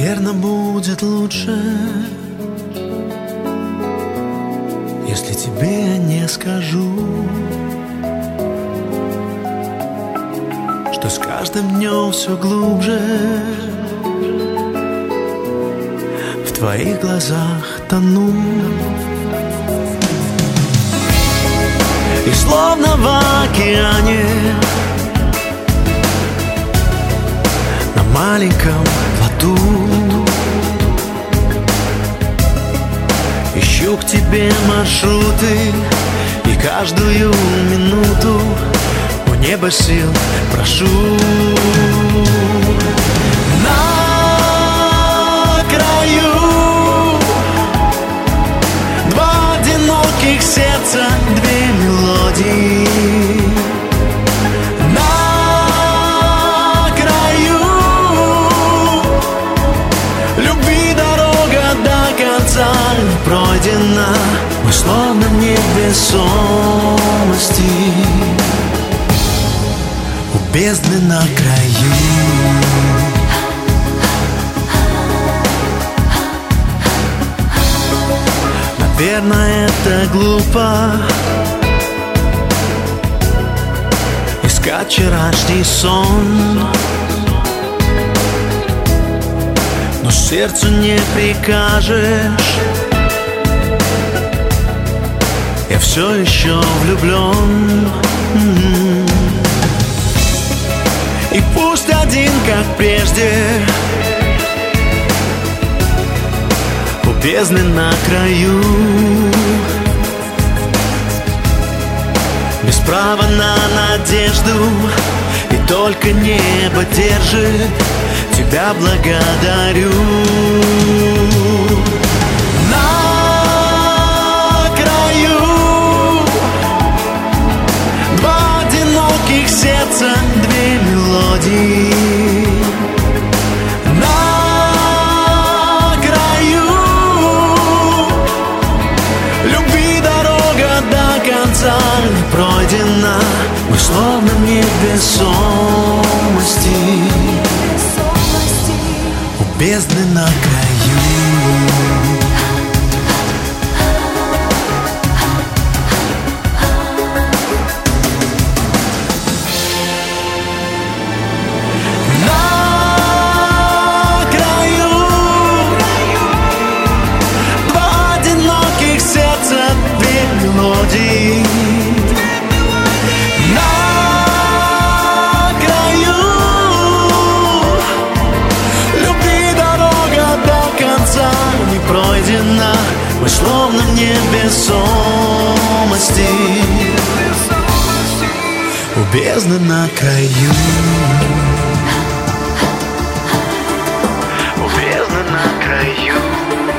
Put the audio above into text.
Наверно, будет лучше, если тебе я не скажу, что с каждым днем все глубже в твоих глазах тону. И словно в океане на маленьком плоту ищу к тебе маршруты, и каждую минуту у неба сил прошу. На краю два одиноких сердца, две мелодии. На краю любви дорога до конца пройдена. Мы словно в невесомости у бездны на краю. Наверное, это глупо искать вчерашний сон, но сердцу не прикажешь. Я все еще влюблен. И пусть один, как прежде, у бездны на краю, без права на надежду, и только небо держит. Тебя благодарю. На краю два одиноких сердца, две мелодии. На краю любви дорога до конца пройдена. Мы словно в невесомости у бездны на краю. Мы словно в невесомости у бездны на краю. У бездны на краю.